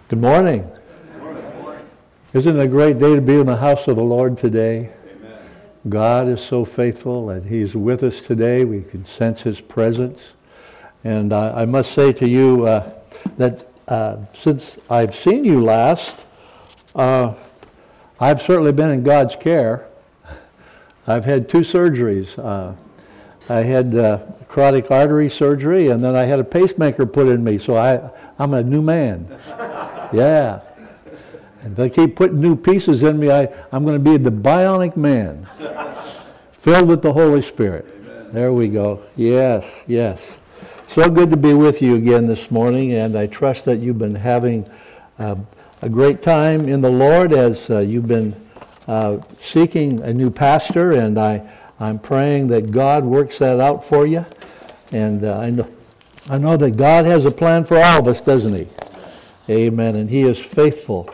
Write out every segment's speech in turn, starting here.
Good morning. Isn't it a great day to be in the house of the Lord today? Amen. God is so faithful, and He's with us today. We can sense His presence. And I must say to you that since I've seen you last, I've certainly been in God's care. I've had 2 surgeries. I had carotid artery surgery, and then I had a pacemaker put in me, so I'm a new man. Yeah. And if they keep putting new pieces in me, I'm going to be the bionic man, filled with the Holy Spirit. Amen. There we go. Yes, yes. So good to be with you again this morning, and I trust that you've been having a great time in the Lord as you've been seeking a new pastor, and I'm praying that God works that out for you. And I know that God has a plan for all of us, doesn't He? Amen. And He is faithful.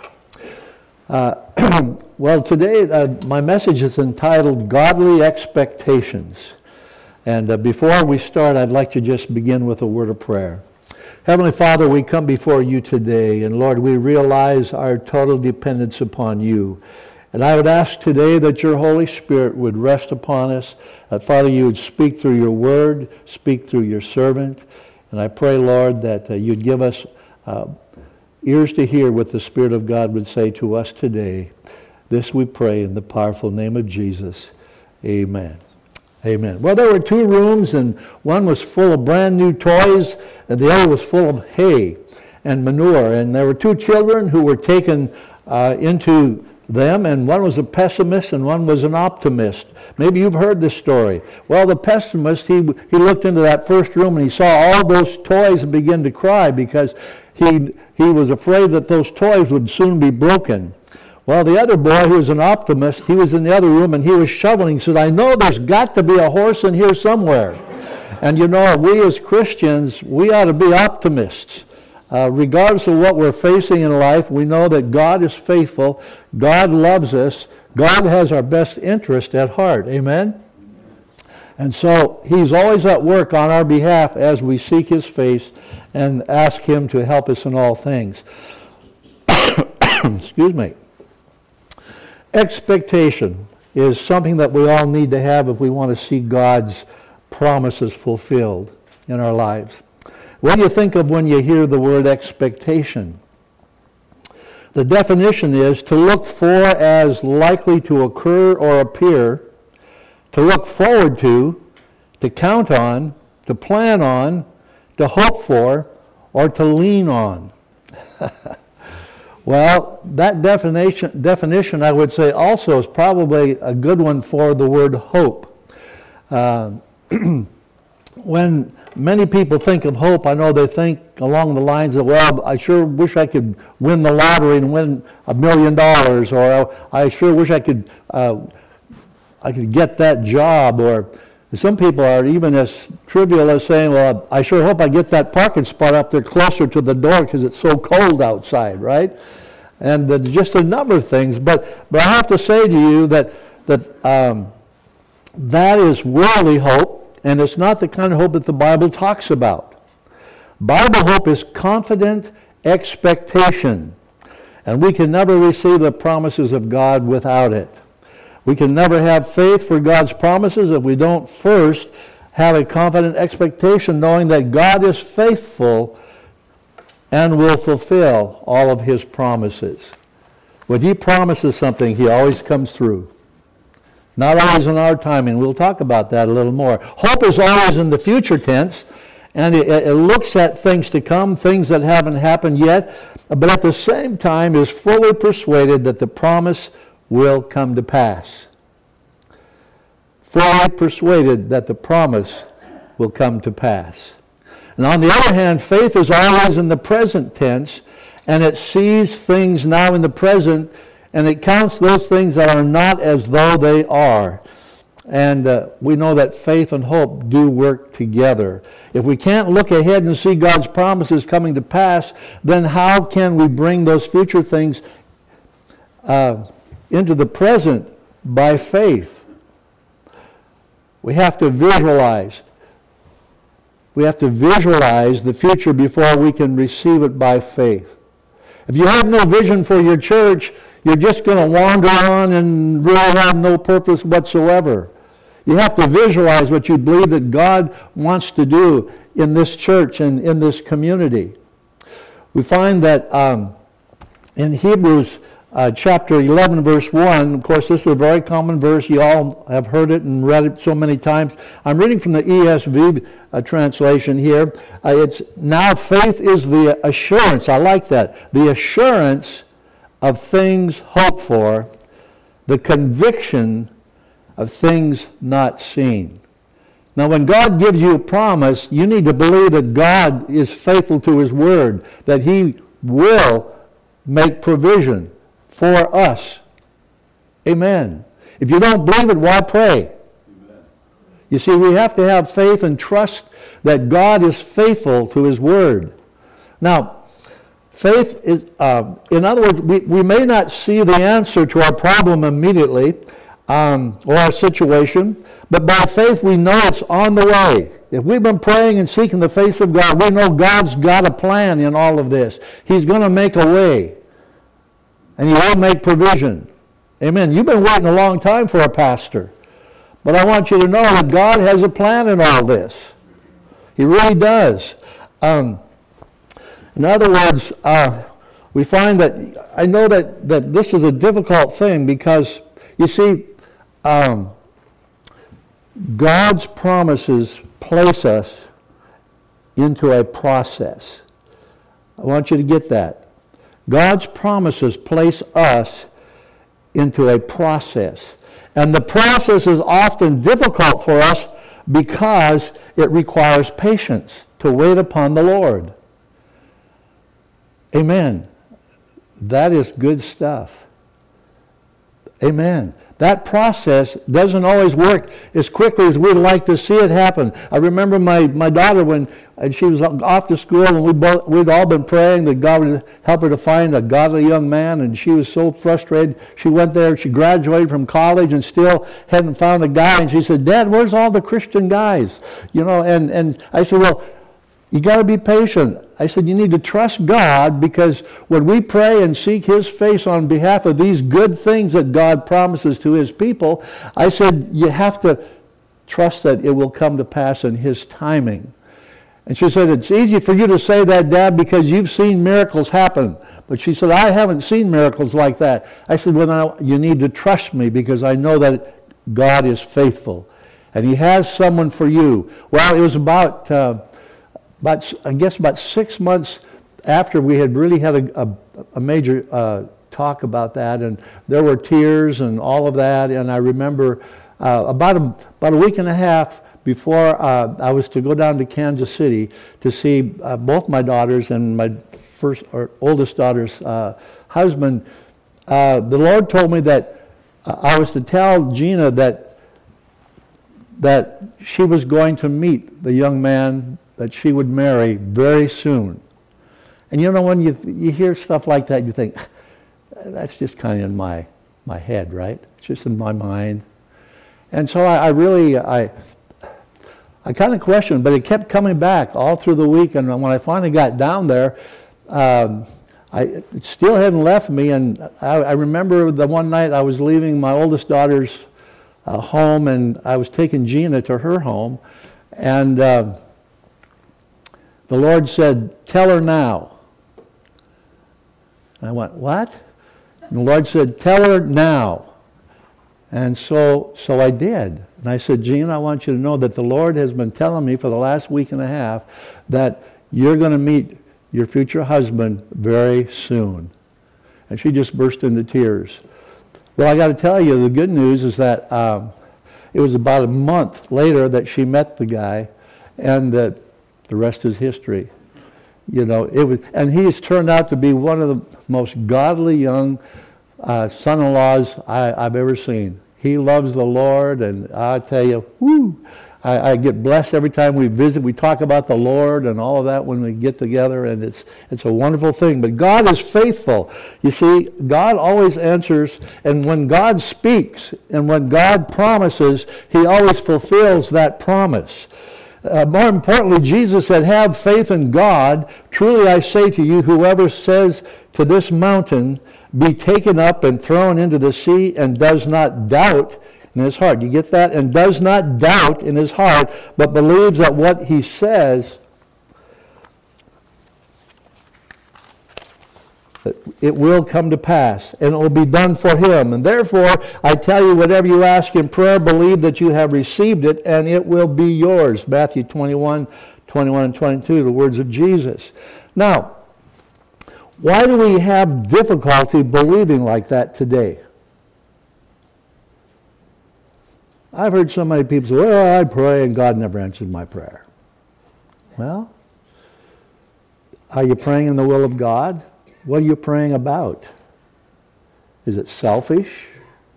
Well, today my message is entitled Godly Expectations. And before we start, I'd like to just begin with a word of prayer. Heavenly Father, we come before you today, and Lord, we realize our total dependence upon you. And I would ask today that your Holy Spirit would rest upon us, that Father, you would speak through your word, speak through your servant. And I pray, Lord, that you'd give us ears to hear what the Spirit of God would say to us today. This we pray in the powerful name of Jesus. Amen. Amen. Well, there were 2 rooms, and one was full of brand new toys, and the other was full of hay and manure. And there were 2 children who were taken into them, and one was a pessimist and one was an optimist. Maybe you've heard this story. Well, the pessimist, he looked into that first room and he saw all those toys and began to cry because he was afraid that those toys would soon be broken. Well, the other boy, who was an optimist, he was in the other room and he was shoveling. He said, I know there's got to be a horse in here somewhere. And you know, we as Christians, we ought to be optimists. Regardless of what we're facing in life, we know that God is faithful. God loves us. God has our best interest at heart. Amen? And so He's always at work on our behalf as we seek His face and ask Him to help us in all things. Excuse me. Expectation is something that we all need to have if we want to see God's promises fulfilled in our lives. What do you think of when you hear the word expectation? The definition is to look for as likely to occur or appear, to look forward to count on, to plan on, to hope for, or to lean on. Well, that definition, I would say, also is probably a good one for the word hope. When many people think of hope, I know they think along the lines of, well, I sure wish I could win the lottery and win $1 million, or I sure wish I could get that job, or some people are even as trivial as saying, well, I sure hope I get that parking spot up there closer to the door because it's so cold outside, right? And just a number of things. But I have to say to you that is worldly hope. And it's not the kind of hope that the Bible talks about. Bible hope is confident expectation. And we can never receive the promises of God without it. We can never have faith for God's promises if we don't first have a confident expectation, knowing that God is faithful and will fulfill all of His promises. When He promises something, He always comes through. Not always in our timing. We'll talk about that a little more. Hope is always in the future tense, and it looks at things to come, things that haven't happened yet, but at the same time is fully persuaded that the promise will come to pass. Fully persuaded that the promise will come to pass. And on the other hand, faith is always in the present tense, and it sees things now in the present, and it counts those things that are not as though they are. And we know that faith and hope do work together. If we can't look ahead and see God's promises coming to pass, then how can we bring those future things into the present by faith? We have to visualize. We have to visualize the future before we can receive it by faith. If you have no vision for your church, you're just going to wander on and really have no purpose whatsoever. You have to visualize what you believe that God wants to do in this church and in this community. We find that in Hebrews chapter 11, verse 1, of course, this is a very common verse. You all have heard it and read it so many times. I'm reading from the ESV translation here. It's, now faith is the assurance. I like that. The assurance of things hoped for, the conviction of things not seen. Now, when God gives you a promise, you need to believe that God is faithful to His word, that He will make provision for us. Amen. If you don't believe it, why pray? Amen. You see, we have to have faith and trust that God is faithful to His word. Now, faith is, in other words, we may not see the answer to our problem immediately, or our situation, but by faith we know it's on the way. If we've been praying and seeking the face of God, we know God's got a plan in all of this. He's going to make a way, and He will make provision. Amen. You've been waiting a long time for a pastor, but I want you to know that God has a plan in all this. He really does. In other words, we find that, I know that this is a difficult thing because, you see, God's promises place us into a process. I want you to get that. God's promises place us into a process. And the process is often difficult for us because it requires patience to wait upon the Lord. Amen. That is good stuff. Amen. That process doesn't always work as quickly as we'd like to see it happen. I remember my daughter when she was off to school, and we'd all been praying that God would help her to find a godly young man, and she was so frustrated. She went there, she graduated from college and still hadn't found a guy, and she said, "Dad, where's all the Christian guys?" And I said, "Well, you got to be patient." I said, you need to trust God, because when we pray and seek His face on behalf of these good things that God promises to His people, I said, you have to trust that it will come to pass in His timing. And she said, it's easy for you to say that, Dad, because you've seen miracles happen. But she said, I haven't seen miracles like that. I said, well, you need to trust me, because I know that God is faithful. And He has someone for you. Well, it was about 6 months after we had really had a major talk about that, and there were tears and all of that. And I remember about a week and a half before I was to go down to Kansas City to see both my daughters and my oldest daughter's husband, the Lord told me that I was to tell Gina that she was going to meet the young man that she would marry very soon. And you know, when you hear stuff like that, you think, that's just kind of in my head, right? It's just in my mind. And so I kind of questioned, but it kept coming back all through the week. And when I finally got down there, it still hadn't left me. And I remember the one night I was leaving my oldest daughter's home, and I was taking Gina to her home. And the Lord said, tell her now. And I went, what? And the Lord said, tell her now. And so I did. And I said, Gina, I want you to know that the Lord has been telling me for the last week and a half that you're going to meet your future husband very soon. And she just burst into tears. Well, I got to tell you, the good news is that it was about a month later that she met the guy, and that the rest is history. You know, and he has turned out to be one of the most godly young son-in-laws I've ever seen. He loves the Lord, and I tell you, whoo, I get blessed every time we visit. We talk about the Lord and all of that when we get together, and it's a wonderful thing. But God is faithful. You see, God always answers, and when God speaks and when God promises, He always fulfills that promise. More importantly, Jesus said, have faith in God. Truly I say to you, whoever says to this mountain, be taken up and thrown into the sea, and does not doubt in his heart. You get that? And does not doubt in his heart, but believes that what he says, that it will come to pass, and it will be done for him. And therefore, I tell you, whatever you ask in prayer, believe that you have received it, and it will be yours. Matthew 21, 21 and 22, the words of Jesus. Now, why do we have difficulty believing like that today? I've heard so many people say, well, I pray and God never answered my prayer. Well, are you praying in the will of God? What are you praying about? Is it selfish?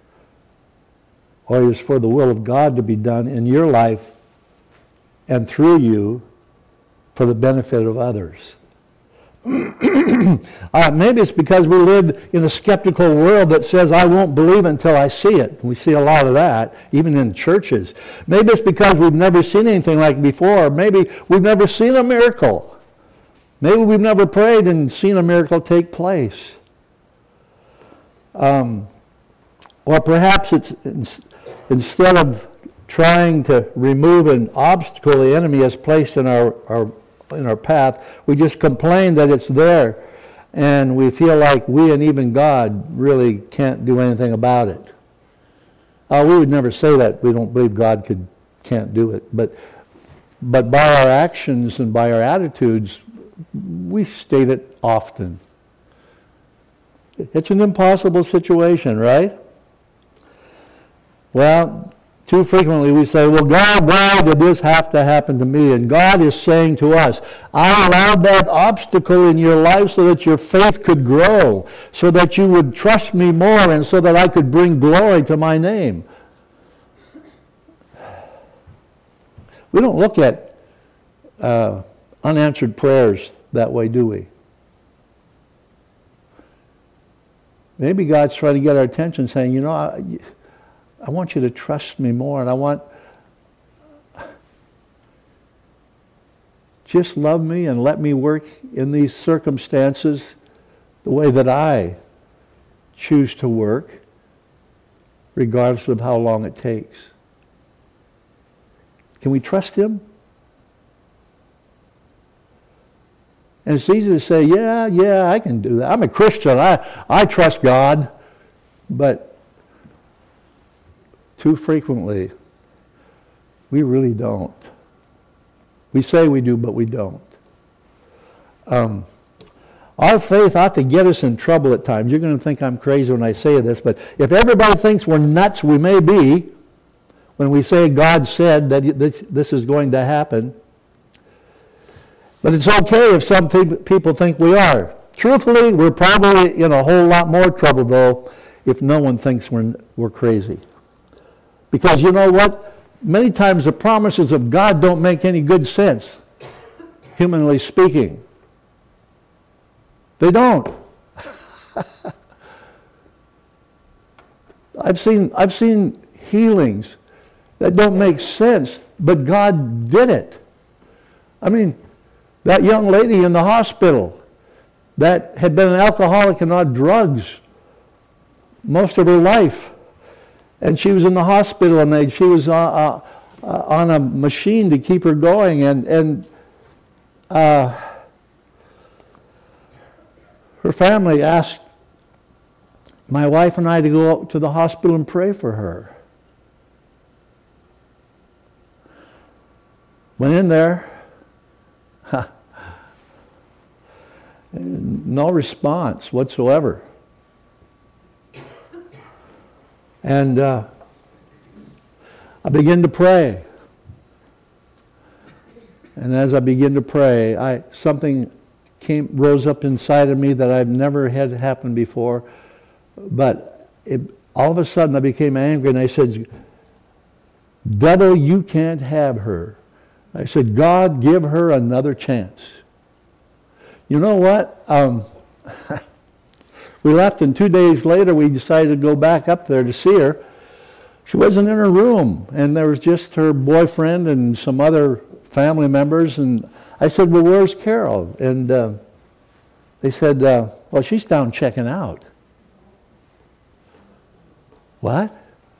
Or is it for the will of God to be done in your life and through you for the benefit of others? Maybe it's because we live in a skeptical world that says, I won't believe until I see it. We see a lot of that, even in churches. Maybe it's because we've never seen anything like before. Maybe we've never seen a miracle. Maybe we've never prayed and seen a miracle take place. Or perhaps it's instead of trying to remove an obstacle the enemy has placed in our path, we just complain that it's there, and we feel like we and even God really can't do anything about it. We would never say that. We don't believe God can't do it. But by our actions and by our attitudes, we state it often. It's an impossible situation, right? Well, too frequently we say, well, God, why did this have to happen to me? And God is saying to us, I allowed that obstacle in your life so that your faith could grow, so that you would trust me more, and so that I could bring glory to my name. We don't look at unanswered prayers that way, do we? Maybe God's trying to get our attention, saying, you know, I want you to trust me more, and I want, just love me and let me work in these circumstances the way that I choose to work, regardless of how long it takes. Can we trust him? And it's easy to say, yeah, I can do that. I'm a Christian. I trust God. But too frequently, we really don't. We say we do, but we don't. Our faith ought to get us in trouble at times. You're going to think I'm crazy when I say this, but if everybody thinks we're nuts, we may be, when we say God said that this is going to happen. But it's okay if some people think we are. Truthfully, we're probably in a whole lot more trouble, though, if no one thinks we're crazy. Because you know what? Many times the promises of God don't make any good sense, humanly speaking. They don't. I've seen healings that don't make sense, but God did it. I mean, that young lady in the hospital that had been an alcoholic and on drugs most of her life, and she was in the hospital, and she was on a machine to keep her going, and her family asked my wife and I to go out to the hospital and pray for her. Went in there. No response whatsoever. And I began to pray. And as I began to pray, something rose up inside of me that I've never had happen before. But all of a sudden I became angry, and I said, devil, you can't have her. I said, God, give her another chance. You know what? We left, and 2 days later we decided to go back up there to see her. She wasn't in her room, and there was just her boyfriend and some other family members, and I said, well, where's Carol? And they said, well, she's down checking out. What?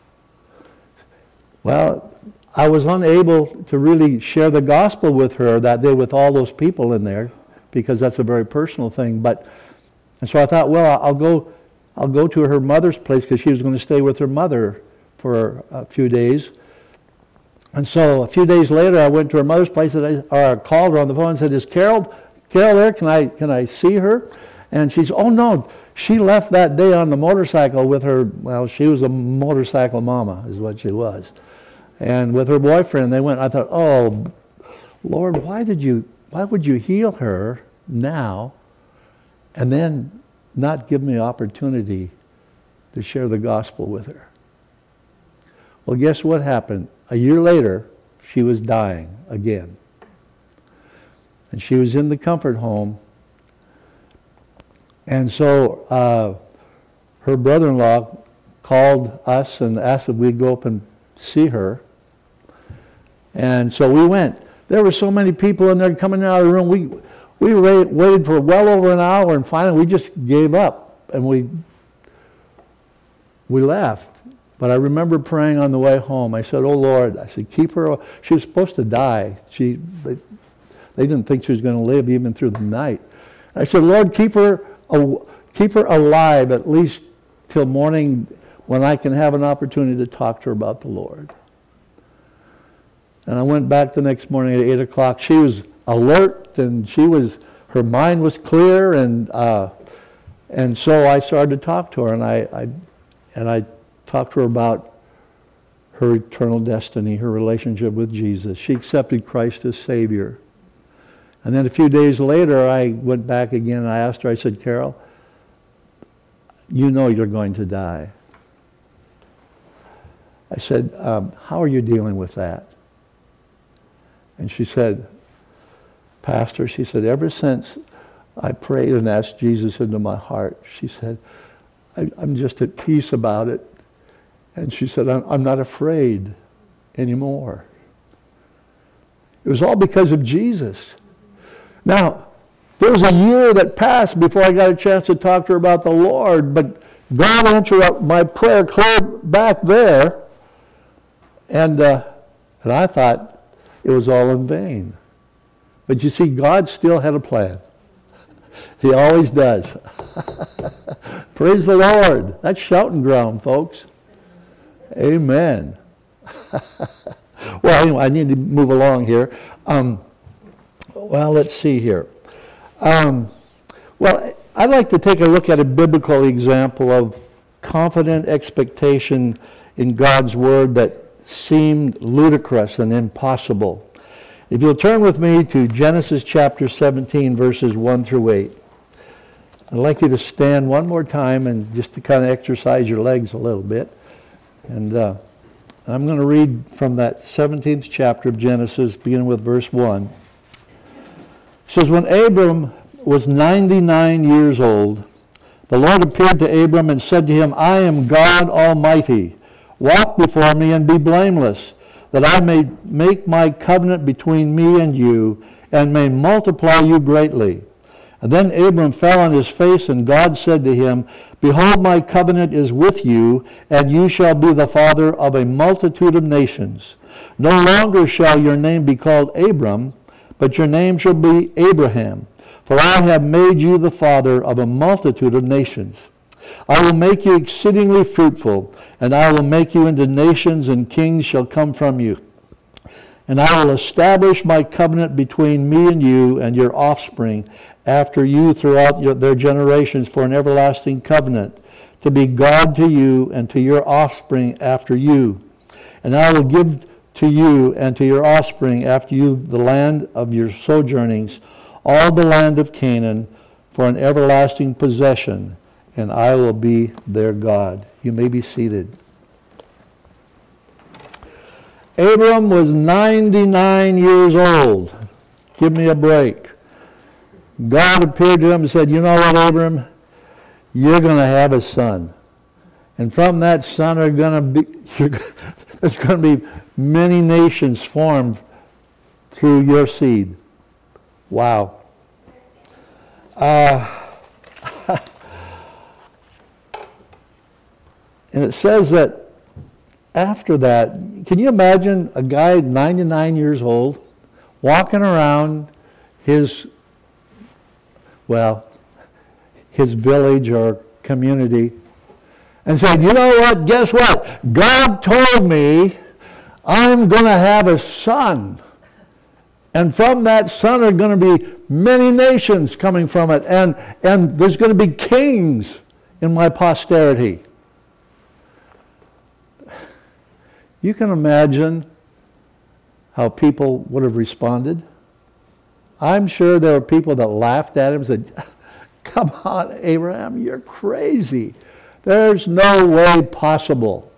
Well, I was unable to really share the gospel with her that day with all those people in there, because that's a very personal thing. And so I thought, well, I'll go to her mother's place, because she was going to stay with her mother for a few days. And so a few days later, I went to her mother's place, and I called her on the phone and said, is Carol there? Can I see her? And she said, oh no, she left that day on the motorcycle with her. Well, she was a motorcycle mama, is what she was. And with her boyfriend, they went. I thought, oh, Lord, why would you heal her now and then not give me opportunity to share the gospel with her? Well, guess what happened? A year later, she was dying again. And she was in the comfort home. And so her brother-in-law called us and asked if we'd go up and see her. And so we went. There were so many people in there coming out of the room. We waited for well over an hour, and finally we just gave up, and we left. But I remember praying on the way home. I said, oh Lord, I said, keep her. She was supposed to die. They didn't think she was going to live even through the night. I said, Lord, keep her alive at least till morning, when I can have an opportunity to talk to her about the Lord. And I went back the next morning at 8 o'clock. She was alert, and her mind was clear, and so I started to talk to her, and I talked to her about her eternal destiny, her relationship with Jesus. She accepted Christ as Savior. And then a few days later, I went back again, and I asked her, I said, Carol, you know you're going to die. I said, how are you dealing with that? And she said, Pastor, she said, ever since I prayed and asked Jesus into my heart, she said, I'm just at peace about it. And she said, I'm not afraid anymore. It was all because of Jesus. Now, there was a year that passed before I got a chance to talk to her about the Lord, but God answered my prayer clear back there, and I thought it was all in vain. But you see, God still had a plan. He always does. Praise the Lord. That's shouting ground, folks. Amen. Well, anyway, I need to move along here. Well, let's see here. Well, I'd like to take a look at a biblical example of confident expectation in God's Word that seemed ludicrous and impossible. If you'll turn with me to Genesis chapter 17, verses 1 through 8. I'd like you to stand one more time and just to kind of exercise your legs a little bit. And I'm going to read from that 17th chapter of Genesis, beginning with verse 1. It says, when Abram was 99 years old, the Lord appeared to Abram and said to him, I am God Almighty. Walk before me and be blameless, that I may make my covenant between me and you, and may multiply you greatly. And then Abram fell on his face, and God said to him, Behold, my covenant is with you, and you shall be the father of a multitude of nations. No longer shall your name be called Abram, but your name shall be Abraham, for I have made you the father of a multitude of nations. I will make you exceedingly fruitful, and I will make you into nations, and kings shall come from you. And I will establish my covenant between me and you and your offspring after you throughout their generations for an everlasting covenant, to be God to you and to your offspring after you. And I will give to you and to your offspring after you the land of your sojournings, all the land of Canaan, for an everlasting possession, and I will be their God. You may be seated. Abram was 99 years old. Give me a break. God appeared to him and said, you know what, Abram? You're going to have a son. And from that son there's going to be many nations formed through your seed. Wow. And it says that after that, can you imagine a guy 99 years old walking around his village or community and saying, you know what, guess what? God told me I'm going to have a son. And from that son are going to be many nations coming from it. And there's going to be kings in my posterity. You can imagine how people would have responded. I'm sure there were people that laughed at him and said, come on, Abraham, you're crazy. There's no way possible.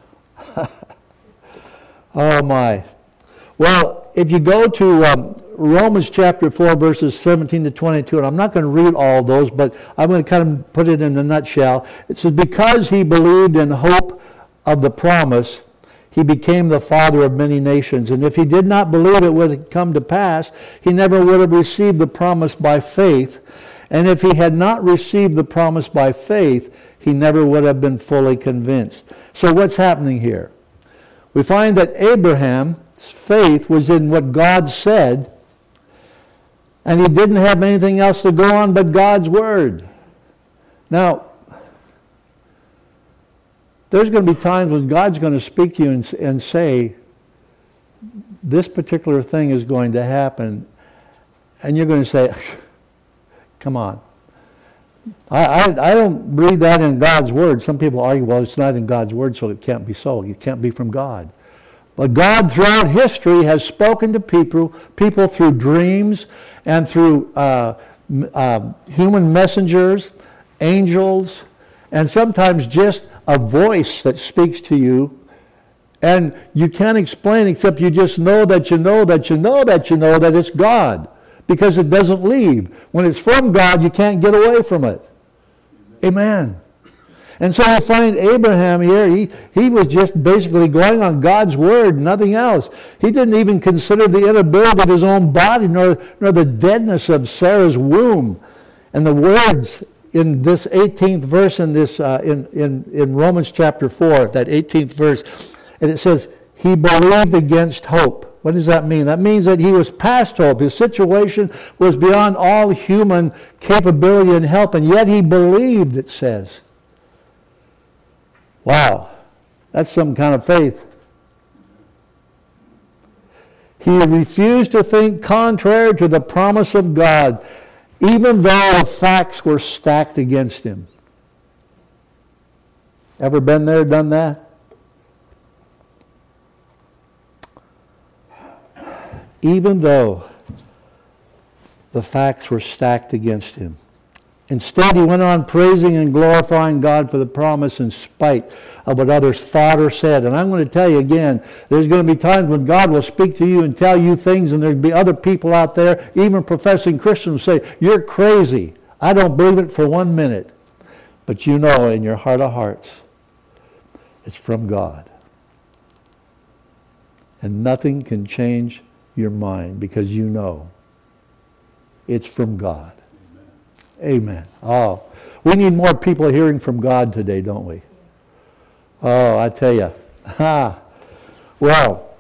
Oh my. Well, if you go to Romans chapter 4, verses 17 to 22, and I'm not going to read all those, but I'm going to kind of put it in a nutshell. It says, because he believed in hope of the promise, he became the father of many nations. And if he did not believe it would come to pass, he never would have received the promise by faith. And if he had not received the promise by faith, he never would have been fully convinced. So what's happening here? We find that Abraham's faith was in what God said, and he didn't have anything else to go on but God's word. Now, there's going to be times when God's going to speak to you and say, this particular thing is going to happen, and you're going to say, come on. I don't read that in God's word. Some people argue, well, it's not in God's word, so it can't be so. It can't be from God. But God throughout history has spoken to people through dreams and through human messengers, angels, and sometimes just a voice that speaks to you. And you can't explain except you just know that you know that you know that you know that it's God. Because it doesn't leave. When it's from God, you can't get away from it. Amen. And so I find Abraham here, he was just basically going on God's word, nothing else. He didn't even consider the inability of his own body, nor the deadness of Sarah's womb. And the words in this 18th verse in this in Romans chapter 4, that 18th verse, and it says, he believed against hope. What does that mean? That means that he was past hope. His situation was beyond all human capability and help, and yet he believed, it says. Wow, that's some kind of faith. He refused to think contrary to the promise of God, even though the facts were stacked against him. Ever been there, done that? Even though the facts were stacked against him. Instead, he went on praising and glorifying God for the promise in spite of what others thought or said. And I'm going to tell you again, there's going to be times when God will speak to you and tell you things, and there'll be other people out there, even professing Christians, who say, you're crazy. I don't believe it for 1 minute. But you know in your heart of hearts, it's from God. And nothing can change your mind because you know it's from God. Amen. Oh, we need more people hearing from God today, don't we? Oh, I tell you. Well,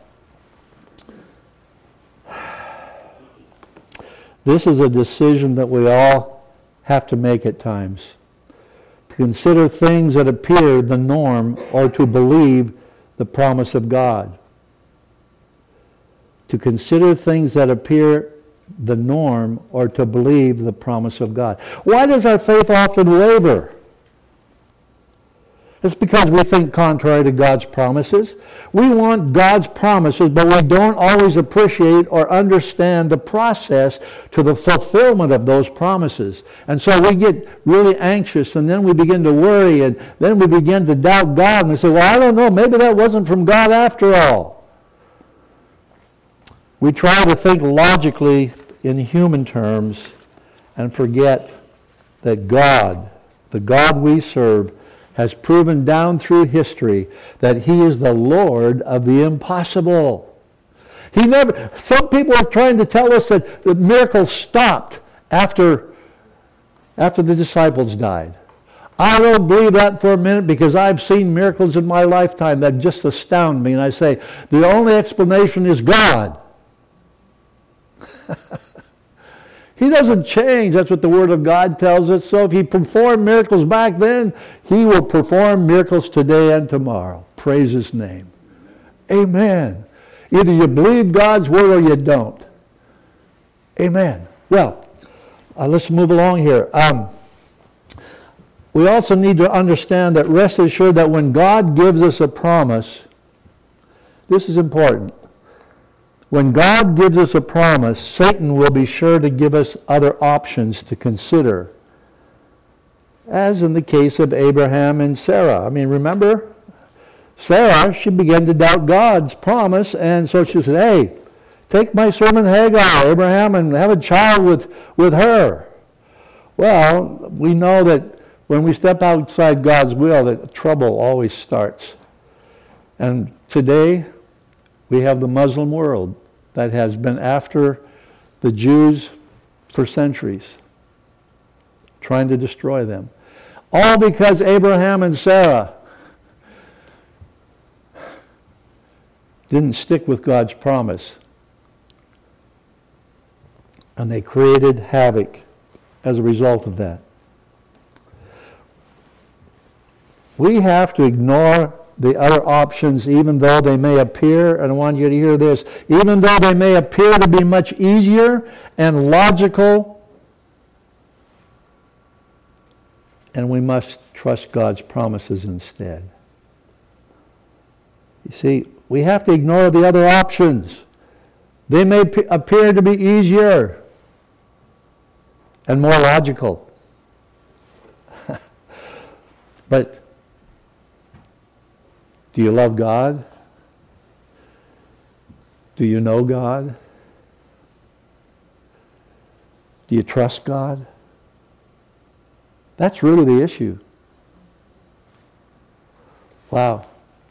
this is a decision that we all have to make at times. To consider things that appear the norm or to believe the promise of God. To consider things that appear the norm or to believe the promise of God. Why does our faith often waver? It's because we think contrary to God's promises. We want God's promises, but we don't always appreciate or understand the process to the fulfillment of those promises. And so we get really anxious, and then we begin to worry, and then we begin to doubt God, and we say, well, I don't know, maybe that wasn't from God after all. We try to think logically in human terms and forget that God, the God we serve, has proven down through history that He is the Lord of the impossible. Some people are trying to tell us that the miracles stopped after the disciples died. I don't believe that for a minute because I've seen miracles in my lifetime that just astound me. And I say, the only explanation is God. He doesn't change. That's what the Word of God tells us. So if He performed miracles back then, He will perform miracles today and tomorrow. Praise His name. Amen. Either you believe God's Word or you don't. Amen. Well, let's move along here. We also need to understand that, rest assured that when God gives us a promise, this is important. When God gives us a promise, Satan will be sure to give us other options to consider, as in the case of Abraham and Sarah. I mean, remember, Sarah, she began to doubt God's promise, and so she said, hey, take my servant Hagar, Abraham, and have a child with her. Well, we know that when we step outside God's will, that trouble always starts. And today, we have the Muslim world that has been after the Jews for centuries, trying to destroy them. All because Abraham and Sarah didn't stick with God's promise. And they created havoc as a result of that. We have to ignore the other options, even though they may appear, and I want you to hear this, even though they may appear to be much easier and logical, and we must trust God's promises instead. You see, we have to ignore the other options. They may appear to be easier and more logical. But do you love God? Do you know God? Do you trust God? That's really the issue. Wow.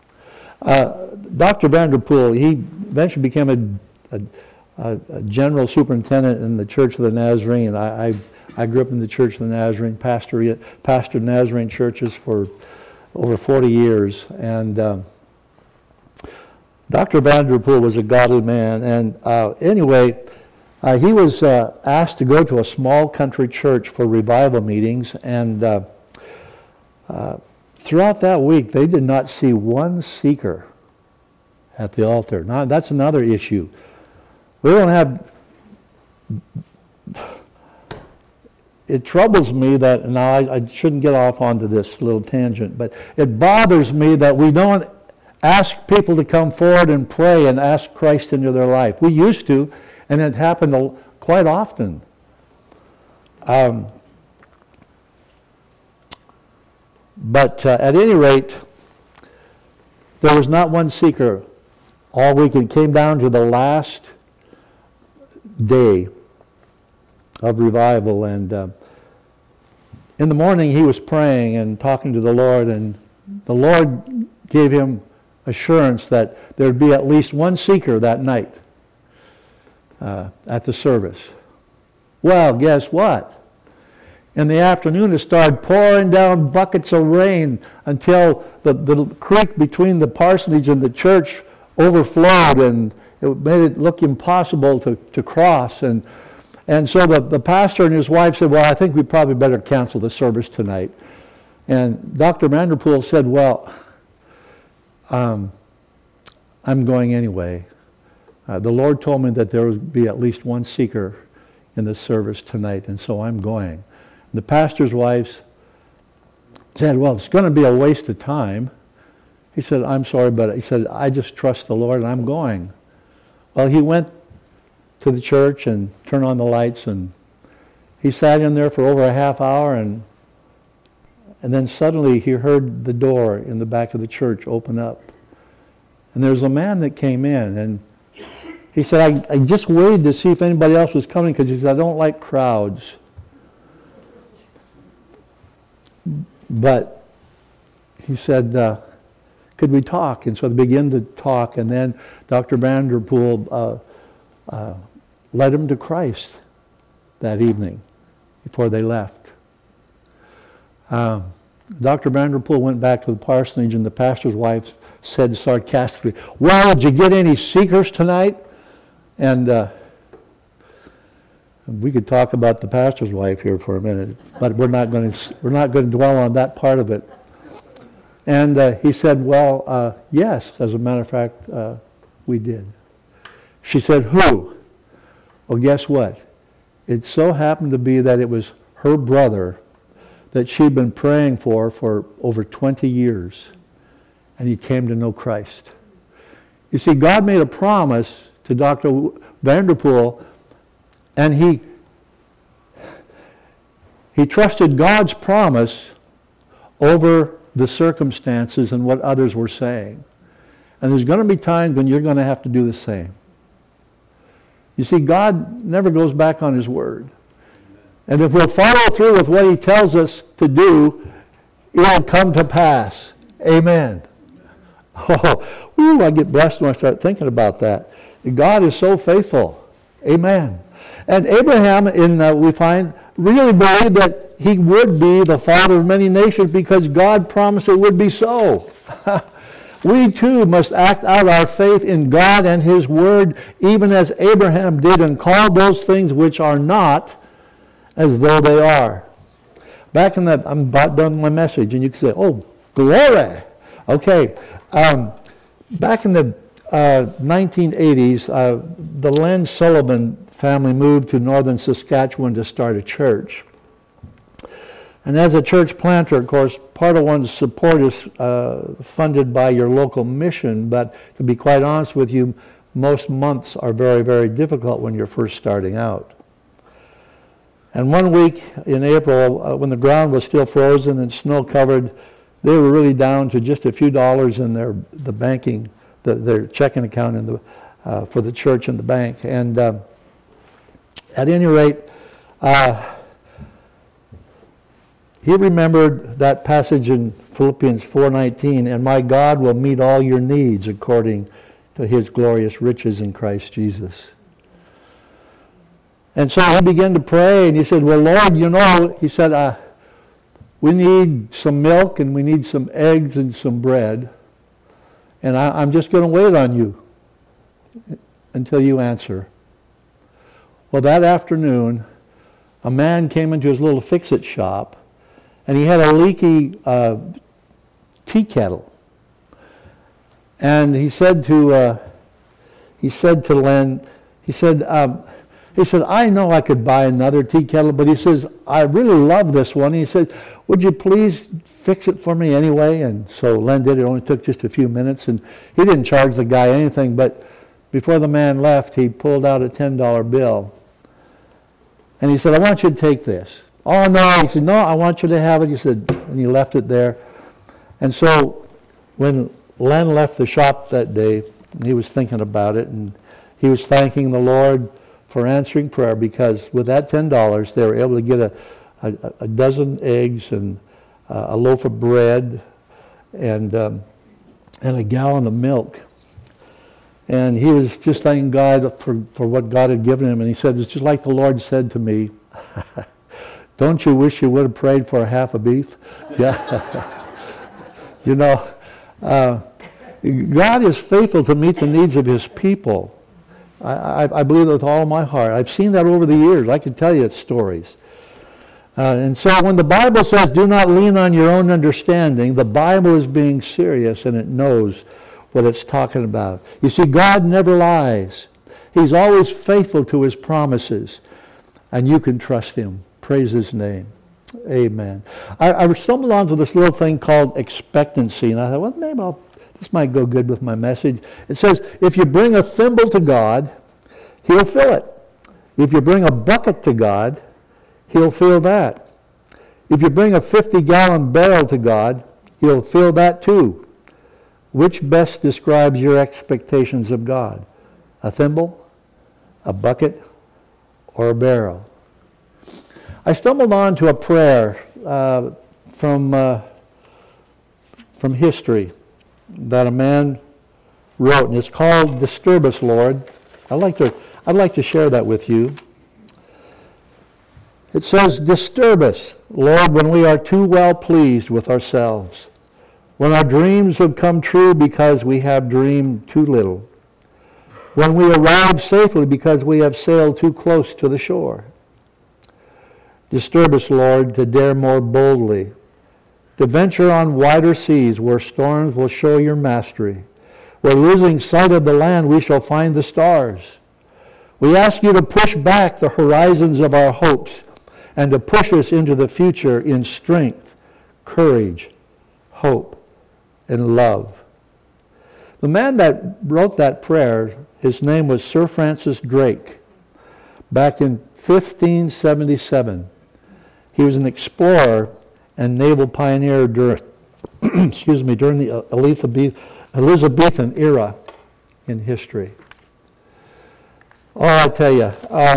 Dr. Vanderpool, he eventually became a general superintendent in the Church of the Nazarene. I grew up in the Church of the Nazarene, pastored Nazarene churches for over 40 years. And Dr. Vanderpool was a godly man. And anyway, he was asked to go to a small country church for revival meetings. And throughout that week, they did not see one seeker at the altar. Now, that's another issue. We don't have... It troubles me that, now I shouldn't get off onto this little tangent, but it bothers me that we don't ask people to come forward and pray and ask Christ into their life. We used to, and it happened quite often. But at any rate, there was not one seeker all week. It came down to the last day of revival, and in the morning he was praying and talking to the Lord, and the Lord gave him assurance that there'd be at least one seeker that night at the service. Well, guess what? In the afternoon it started pouring down buckets of rain until the creek between the parsonage and the church overflowed, and it made it look impossible to cross. And so the pastor and his wife said, well, I think we probably better cancel the service tonight. And Dr. Vanderpool said, well, I'm going anyway. The Lord told me that there would be at least one seeker in the service tonight, and so I'm going. The pastor's wife said, well, it's going to be a waste of time. He said, I'm sorry, but he said, I just trust the Lord and I'm going. Well, he went to the church and turned on the lights, and he sat in there for over a half hour, and then suddenly he heard the door in the back of the church open up. And there was a man that came in, and he said, I just waited to see if anybody else was coming, because he said, I don't like crowds. But he said, could we talk? And so they began to talk, and then Dr. Vanderpool led him to Christ that evening before they left. Dr. Vanderpool went back to the parsonage, and the pastor's wife said sarcastically, "Well, did you get any seekers tonight?" And we could talk about the pastor's wife here for a minute, but we're not going to dwell on that part of it. And he said, "Well, yes, as a matter of fact, we did." She said, "Who?" Well, guess what? It so happened to be that it was her brother that she'd been praying for over 20 years, and he came to know Christ. You see, God made a promise to Dr. Vanderpool, and he trusted God's promise over the circumstances and what others were saying. And there's going to be times when you're going to have to do the same. You see, God never goes back on his word. And if we'll follow through with what he tells us to do, it'll come to pass. Amen. Oh, I get blessed when I start thinking about that. God is so faithful. Amen. And Abraham, we find, really believed that he would be the father of many nations because God promised it would be so. We too must act out our faith in God and his word, even as Abraham did, and call those things which are not as though they are. Back in that, I'm about done with my message, and you can say, "Oh, glory." Okay. Back in the 1980s, the Len Sullivan family moved to northern Saskatchewan to start a church. And as a church planter, of course, part of one's support is funded by your local mission, but to be quite honest with you, most months are very, very difficult when you're first starting out. And one week in April, when the ground was still frozen and snow covered, they were really down to just a few dollars in their checking account for the church and the bank. And at any rate, he remembered that passage in Philippians 4:19, "And my God will meet all your needs according to his glorious riches in Christ Jesus." And so he began to pray, and he said, "Well, Lord, he said, we need some milk, and we need some eggs and some bread, and I'm just going to wait on you until you answer." Well, that afternoon, a man came into his little fix-it shop, and he had a leaky tea kettle. And he said to Len, he said, "I know I could buy another tea kettle, but," he says, "I really love this one." He said, "Would you please fix it for me anyway?" And so Len did. It only took just a few minutes, and he didn't charge the guy anything, but before the man left, he pulled out a $10 bill. And he said, "I want you to take this." "Oh, no." He said, "No, I want you to have it." He said, and he left it there. And so when Len left the shop that day, he was thinking about it, and he was thanking the Lord for answering prayer, because with that $10, they were able to get a dozen eggs and a loaf of bread and a gallon of milk. And he was just thanking God for what God had given him. And he said, "It's just like the Lord said to me, don't you wish you would have prayed for a half a beef?" Yeah. God is faithful to meet the needs of his people. I believe it with all my heart. I've seen that over the years. I can tell you stories. And so when the Bible says, "Do not lean on your own understanding," the Bible is being serious, and it knows what it's talking about. You see, God never lies. He's always faithful to his promises, and you can trust him. Praise his name. Amen. I stumbled onto this little thing called expectancy, and I thought, well, maybe this might go good with my message. It says, if you bring a thimble to God, he'll fill it. If you bring a bucket to God, he'll fill that. If you bring a 50-gallon barrel to God, he'll fill that too. Which best describes your expectations of God? A thimble, a bucket, or a barrel? I stumbled onto a prayer from history. that a man wrote, and it's called "Disturb Us, Lord." I'd like to share that with you. It says, "Disturb us, Lord, when we are too well pleased with ourselves, when our dreams have come true because we have dreamed too little, when we arrive safely because we have sailed too close to the shore. Disturb us, Lord, to dare more boldly, to venture on wider seas where storms will show your mastery, where losing sight of the land we shall find the stars. We ask you to push back the horizons of our hopes and to push us into the future in strength, courage, hope, and love." The man that wrote that prayer, his name was Sir Francis Drake. Back in 1577, he was an explorer and naval pioneer during the Elizabethan era in history. Oh, I tell you,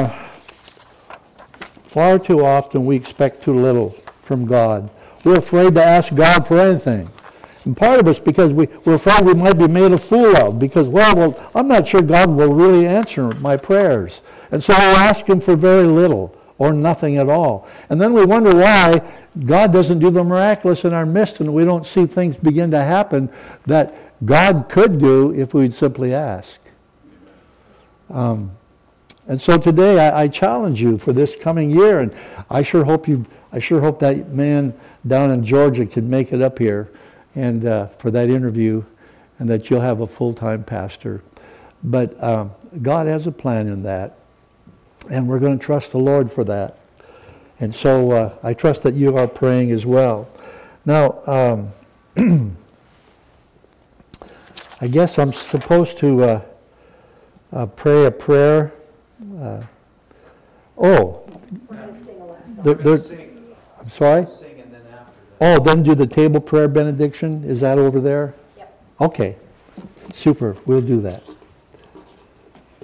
far too often we expect too little from God. We're afraid to ask God for anything. And part of it's because we're afraid we might be made a fool of, because, well, I'm not sure God will really answer my prayers. And so we ask him for very little or nothing at all. And then we wonder why God doesn't do the miraculous in our midst and we don't see things begin to happen that God could do if we'd simply ask. And so today I challenge you for this coming year, and I sure hope that man down in Georgia can make it up here and for that interview, and that you'll have a full-time pastor. But God has a plan in that, and we're going to trust the Lord for that. And so I trust that you are praying as well. Now, I guess I'm supposed to pray a prayer. We're going to sing a last song. I'm sorry? Sing and then after that. Oh, then do the table prayer benediction. Is that over there? Yep. Okay. Super. We'll do that.